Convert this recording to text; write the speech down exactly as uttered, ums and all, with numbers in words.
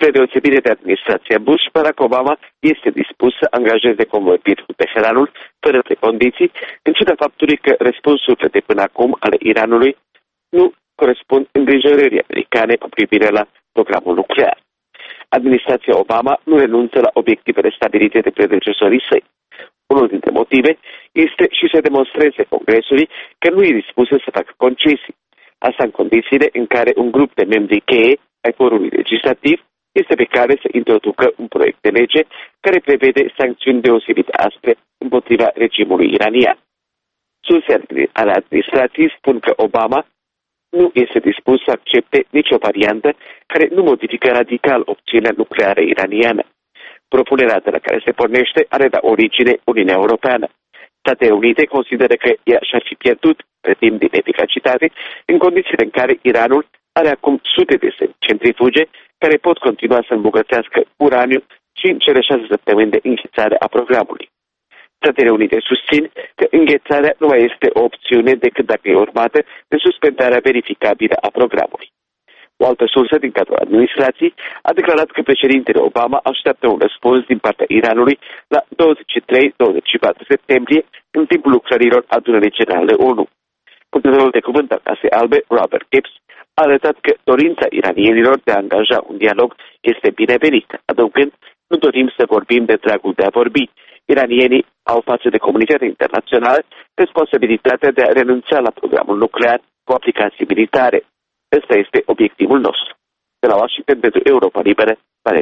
Spre deosebire de administrația Bush, Barack Obama este dispus să angajeze convorbiri cu Teheranul fără precondiții, în ciuda faptului că răspunsurile de până acum ale Iranului nu corespund îngrijorării americane cu privire la programul nuclear. Administrația Obama nu renunță la obiectivele stabilite de predecesorii săi. Unul dintre motive este și să demonstreze Congresului că nu e dispusă să facă concesii. Asta în condițiile în care un grup de membri cheie ai forului legislativ este pe care să introducă un proiect de lege care prevede sancțiuni deosebit aspre împotriva regimului iranian. Surse ale administrației spun că Obama nu este dispus să accepte nicio variantă care nu modifică radical opțiunea nucleară iraniană. Propunerea de la care se pornește are la origine Uniunea Europeană. Statele Unite consideră că ea și-ar fi pierdut pe timp din eficacitate în condițiile în care Iranul are acum sute de centrifuge care pot continua să îmbogățească uraniu și în cele șase săptămâni de înghețare a programului. Statele Unite susțin că înghețarea nu mai este o opțiune decât dacă e urmată de suspendarea verificabilă a programului. O altă sursă din cadrul administrației a declarat că președintele Obama așteaptă un răspuns din partea Iranului la douăzeci și trei douăzeci și patru septembrie în timpul lucrărilor Adunării Generale O N U. Purtătorul de cuvânt al Casei Albe, Robert Gibbs, a arătat că dorința iranienilor de a angaja un dialog este binevenită, adăugând: nu dorim să vorbim de dragul de a vorbi. Iranienii au față de comunitatea internațională responsabilitatea de a renunța la programul nuclear cu aplicații militare. Ăsta este obiectivul nostru. De la Washington pentru Europa Liberă,